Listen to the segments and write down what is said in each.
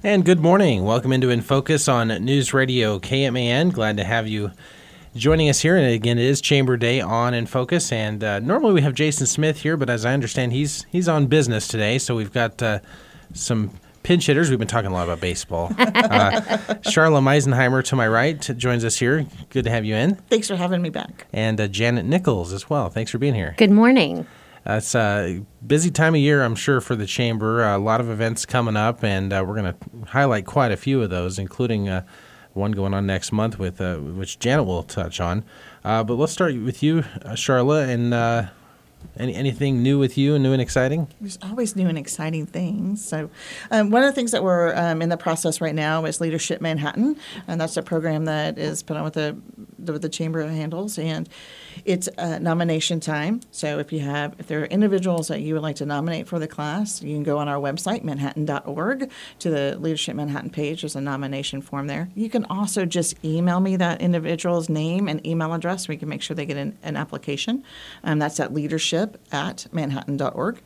And good morning. Welcome into In Focus on News Radio KMAN. Glad to have you joining us here. And again, it is Chamber Day on In Focus. And normally we have Jason Smith here, but as I understand, he's on business today. So we've got some pinch hitters. We've been talking a lot about baseball. Charla Meisenheimer to my right joins us here. Good to have you in. Thanks for having me back. And Janet Nichols as well. Thanks for being here. Good morning. It's a busy time of year, I'm sure, for the Chamber. A lot of events coming up, and we're going to highlight quite a few of those, including one going on next month, with which Janet will touch on. But let's start with you, Charla, and anything new with you and new and exciting? There's always new and exciting things. So one of the things that we're in the process right now is Leadership Manhattan, and that's a program that is put on with the Chamber handles, and it's nomination time. So if there are individuals that you would like to nominate for the class, you can go on our website, manhattan.org, to the Leadership Manhattan page. There's a nomination form there. You can also just email me that individual's name and email address. We can make sure they get an application. That's at leadership@manhattan.org.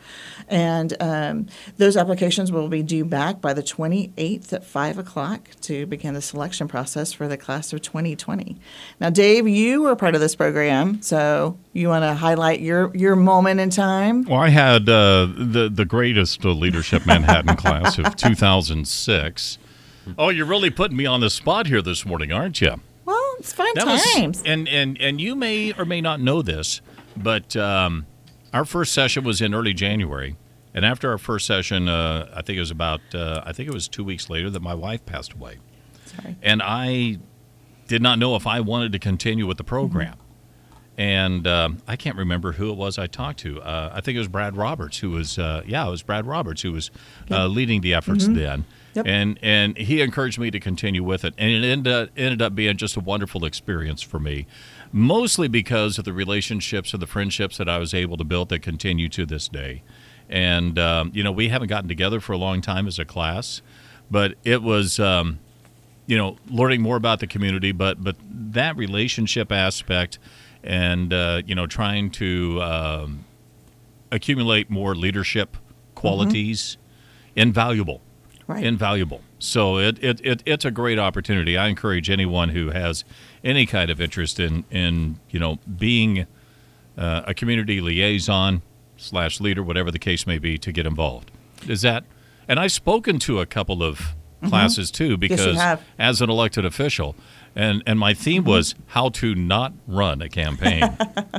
And those applications will be due back by the 28th at 5 o'clock to begin the selection process for the class of 2020. Now, Dave, you were part of this program, so you want to highlight your moment in time? Well, I had the greatest Leadership Manhattan class of 2006. Oh, you're really putting me on the spot here this morning, aren't you? Well, it's fun times. And you may or may not know this, but our first session was in early January. And after our first session, I think it was 2 weeks later that my wife passed away. Sorry. And I did not know if I wanted to continue with the program. Mm-hmm. And I can't remember who it was I talked to. I think it was Brad Roberts who was, it was Brad Roberts who was leading the efforts then. Yep. And he encouraged me to continue with it. And it ended up being just a wonderful experience for me, mostly because of the relationships and the friendships that I was able to build that continue to this day. And, we haven't gotten together for a long time as a class, but it was, learning more about the community, but that relationship aspect and, trying to accumulate more leadership qualities, invaluable. Right. Invaluable. So it's a great opportunity. I encourage anyone who has any kind of interest in being a community liaison / leader, whatever the case may be, to get involved. And I've spoken to a couple of classes too, because Yes, you have. as an elected official, and my theme was how to not run a campaign.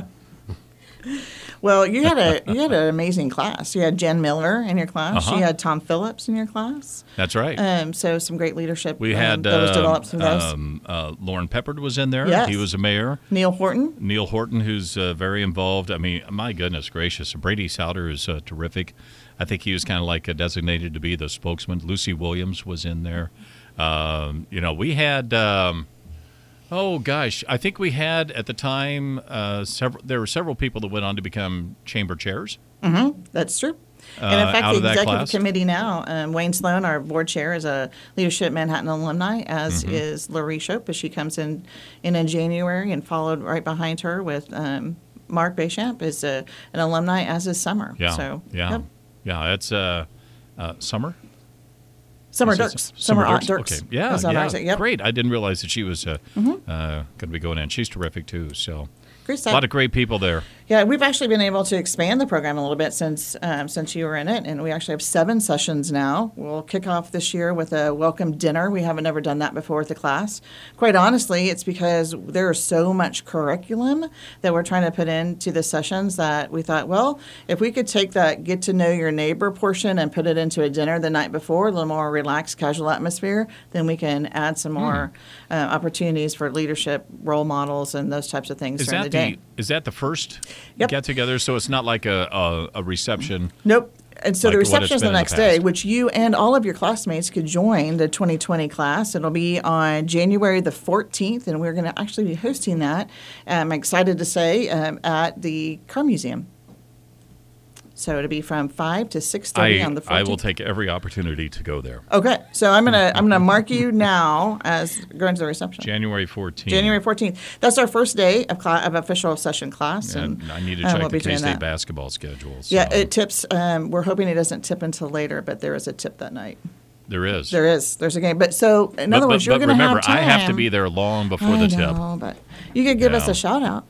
Well, you had an amazing class. You had Jen Miller in your class. Uh-huh. You had Tom Phillips in your class. That's right. So some great leadership. We had that was developed through those. Lauren Peppard was in there. Yes. He was a mayor. Neil Horton, who's very involved. I mean, my goodness gracious. Brady Souter is terrific. I think he was kind of like designated to be the spokesman. Lucy Williams was in there. We had, I think we had at the time, there were several people that went on to become chamber chairs. Mm-hmm. That's true. And in fact, out the of that executive class. committee now, Wayne Sloan, our board chair, is a Leadership Manhattan alumni, as is Laurie Shope, as she comes in January, and followed right behind her with Mark Bechamp is an alumni, as is Summer. Yeah. So, yeah. Yep. Yeah. It's Summer. Summer Is it Dirks. Summer Summer Dirks? Dirks. Okay. Yeah. That's on Yeah. ours. Yep. Great. I didn't realize that she was going to be going in. She's terrific too. So Great a stuff. lot of great people there. Yeah, we've actually been able to expand the program a little bit since you were in it, and we actually have 7 sessions now. We'll kick off this year with a welcome dinner. We haven't ever done that before with the class. Quite honestly, it's because there is so much curriculum that we're trying to put into the sessions that we thought, well, if we could take that get to know your neighbor portion and put it into a dinner the night before, a little more relaxed, casual atmosphere, then we can add some more opportunities for leadership, role models, and those types of things during the day. Is that the first Yep. get-together? So it's not like a reception? Nope. And so Like the what it's reception is the been in the next day, past. which you and all of your classmates could join the 2020 class. It'll be on January the 14th, and we're going to actually be hosting that, I'm excited to say, at the Car Museum. So it'll be from 5 to 6:30 on the 14th. I will take every opportunity to go there. Okay, so I'm gonna mark you now as going to the reception. January 14th. January 14th. That's our first day of official session class. And I need to we'll check be the doing K-State that. basketball schedule. So. Yeah, it tips. We're hoping it doesn't tip until later, but there is a tip that night. There is. There's a game. But so, in other words, you're going to have remember, time. I have to be there long before the tip. But you could give us Yeah. a shout out.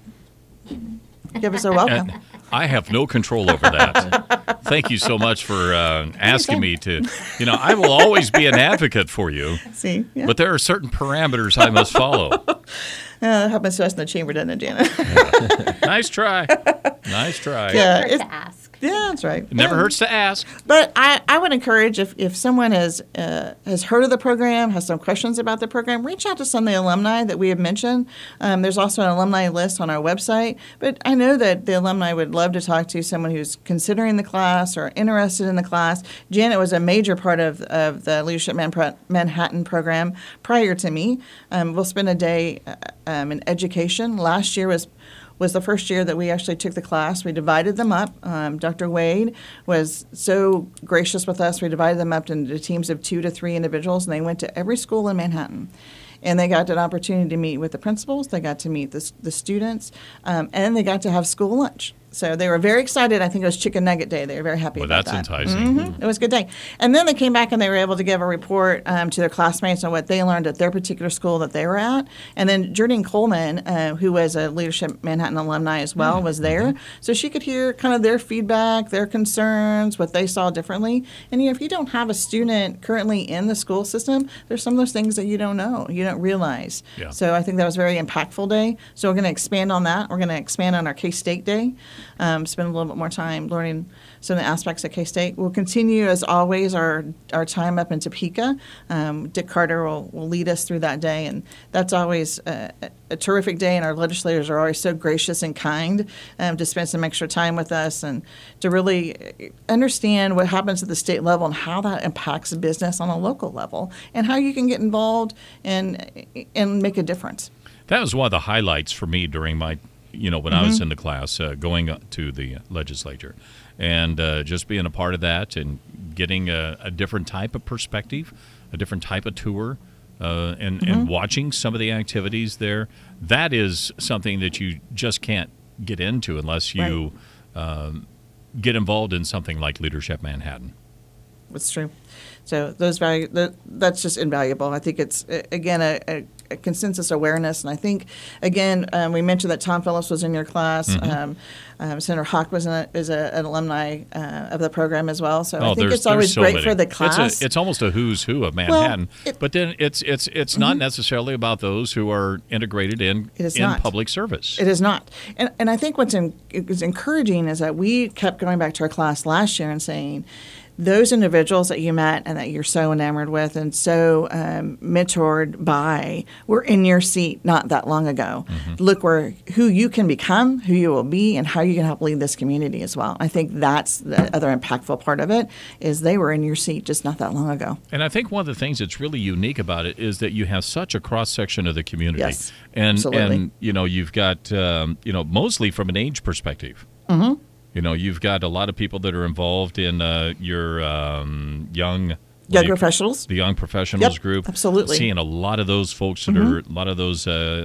Give us a welcome. And I have no control over that. Thank you so much for asking me to. I will always be an advocate for you, See? Yeah. but there are certain parameters I must follow. That happens to us in the chamber, doesn't it, Janet? Nice try. Nice try. Yeah. Hurts to ask. Yeah, that's right. It never hurts to ask. But I would encourage if someone has heard of the program, has some questions about the program, reach out to some of the alumni that we have mentioned. There's also an alumni list on our website. But I know that the alumni would love to talk to someone who's considering the class or interested in the class. Janet was a major part of the Leadership Manhattan program prior to me. We'll spend a day in education. Last year was the first year that we actually took the class. We divided them up. Dr. Wade was so gracious with us. We divided them up into teams of 2 to 3 individuals, and they went to every school in Manhattan. And they got an opportunity to meet with the principals. They got to meet the students, and they got to have school lunch. So they were very excited. I think it was Chicken Nugget Day. They were very happy about that. Well, that's enticing. It was a good day. And then they came back and they were able to give a report to their classmates on what they learned at their particular school that they were at. And then Jerdine Coleman, who was a Leadership Manhattan alumni as well, was there. So she could hear kind of their feedback, their concerns, what they saw differently. And if you don't have a student currently in the school system, there's some of those things that you don't know, you don't realize. Yeah. So I think that was a very impactful day. So we're going to expand on that. We're going to expand on our K-State Day. Spend a little bit more time learning some of the aspects of K-State. We'll continue, as always, our time up in Topeka. Dick Carter will lead us through that day, and that's always a terrific day, and our legislators are always so gracious and kind to spend some extra time with us and to really understand what happens at the state level and how that impacts business on a local level and how you can get involved and make a difference. That was one of the highlights for me during my when I was in the class, going to the legislature, and just being a part of that and getting a different type of perspective, a different type of tour, and watching some of the activities there. That is something that you just can't get into unless you get involved in something like Leadership Manhattan. It's true. So that's just invaluable. I think it's, again, a consensus awareness. And I think, again, we mentioned that Tom Phillips was in your class. Senator Hawk was an alumni of the program as well. So I think it's always so great many. for the class. It's almost a who's who of Manhattan. Well, but then it's not necessarily about those who are integrated in public service. It is not. And I think what's encouraging is that we kept going back to our class last year and saying, those individuals that you met and that you're so enamored with and so mentored by were in your seat not that long ago. Look who you can become, who you will be, and how you can help lead this community as well. I think that's the other impactful part of it is they were in your seat just not that long ago. And I think one of the things that's really unique about it is that you have such a cross-section of the community. Yes, absolutely. And you've got, mostly from an age perspective. You've got a lot of people that are involved in your young professionals. The young professionals group. Absolutely. Seeing a lot of those folks that are, a lot of those,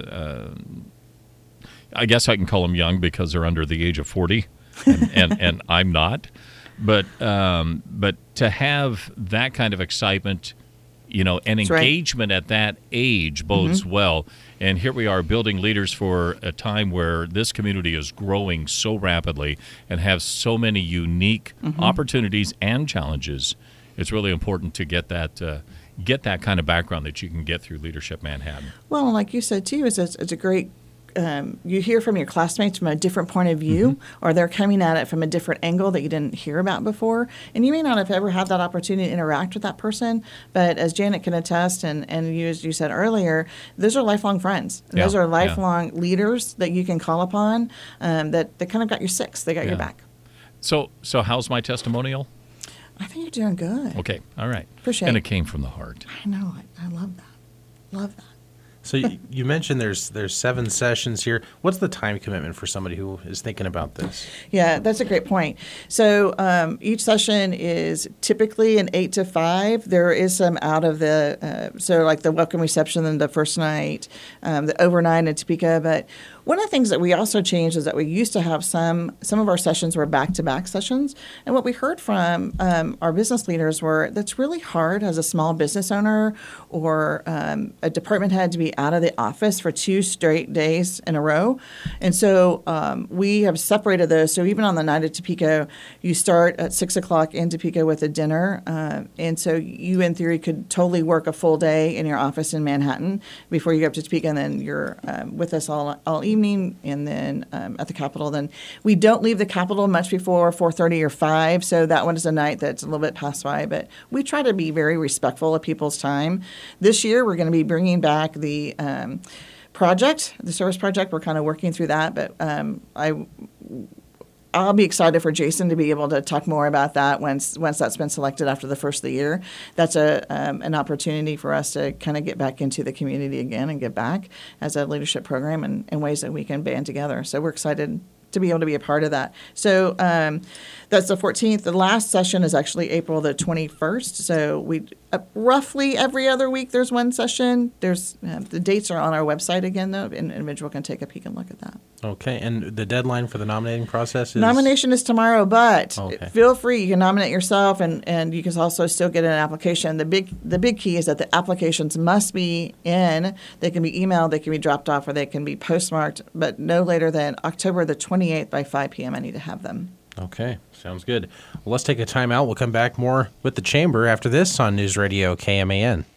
I guess I can call them young because they're under the age of 40, and I'm not. But to have that kind of excitement, and That's engagement at that age bodes well. And here we are building leaders for a time where this community is growing so rapidly and have so many unique opportunities and challenges. It's really important to get that kind of background that you can get through Leadership Manhattan. Well, like you said, too, it's a great you hear from your classmates from a different point of view, or they're coming at it from a different angle that you didn't hear about before. And you may not have ever had that opportunity to interact with that person, but as Janet can attest, and you, as you said earlier, those are lifelong friends. And those are lifelong leaders that you can call upon that kind of got your six. They got your back. So how's my testimonial? I think you're doing good. Okay, all right. Appreciate and it. it came from the heart. I know it. I love that. Love that. So you mentioned there's 7 sessions here. What's the time commitment for somebody who is thinking about this? Yeah, that's a great point. So each session is typically an 8 to 5. There is some out of the like the welcome reception and the first night, the overnight in Topeka. But One of the things that we also changed is that we used to have some of our sessions were back-to-back sessions, and what we heard from our business leaders were that's really hard as a small business owner or a department head to be out of the office for 2 straight days in a row, and so we have separated those. So even on the night of Topeka, you start at 6 o'clock in Topeka with a dinner, and so you in theory could totally work a full day in your office in Manhattan before you go up to Topeka, and then you're with us all evening, and then at the Capitol. Then we don't leave the Capitol much before 4:30 or 5, so that one is a night that's a little bit past by. But we try to be very respectful of people's time. This year, we're going to be bringing back the project, the service project. We're kind of working through that, but I'll be excited for Jason to be able to talk more about that once that's been selected after the first of the year. That's an opportunity for us to kind of get back into the community again and get back as a leadership program in ways that we can band together. So we're excited to be able to be a part of that. So that's the 14th. The last session is actually April the 21st. So we roughly every other week there's one session. There's the dates are on our website again, though, and an individual can take a peek and look at that. Okay, and the deadline for the nominating process is? Nomination is tomorrow, but Okay. feel free. You can nominate yourself, and you can also still get an application. The big key is that the applications must be in. They can be emailed, they can be dropped off, or they can be postmarked, but no later than October the 28th by 5 p.m. I need to have them. Okay, sounds good. Well, let's take a time out. We'll come back more with the Chamber after this on News Radio KMAN.